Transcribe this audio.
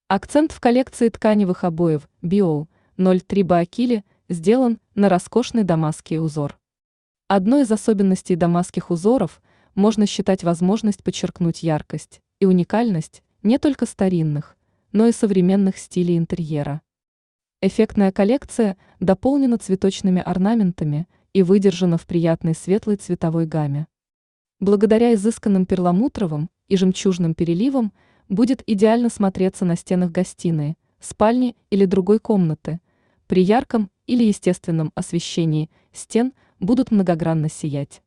Акцент в коллекции тканевых обоев Биол 03 Баакили сделан на роскошный дамасский узор. Одной из особенностей дамасских узоров можно считать возможность подчеркнуть яркость и уникальность не только старинных, но и современных стилей интерьера. Эффектная коллекция дополнена цветочными орнаментами и выдержана в приятной светлой цветовой гамме. Благодаря изысканным перламутровым и жемчужным переливам будет идеально смотреться на стенах гостиной, спальни или другой комнаты. При ярком или естественном освещении стен будут многогранно сиять.